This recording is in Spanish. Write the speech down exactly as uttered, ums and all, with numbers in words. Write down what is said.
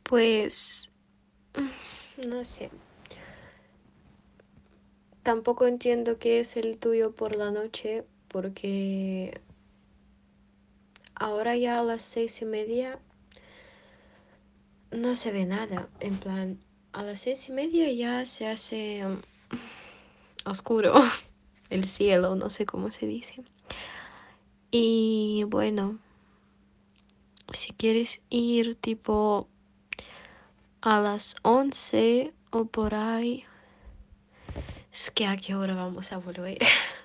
Pues, no sé. Tampoco entiendo qué es el tuyo por la noche, porque ahora ya a las seis y media no se ve nada. En plan, a las seis y media ya se hace um, oscuro el cielo, no sé cómo se dice. Y bueno, si quieres ir tipo a las once o por ahí, es que a qué hora vamos a volver.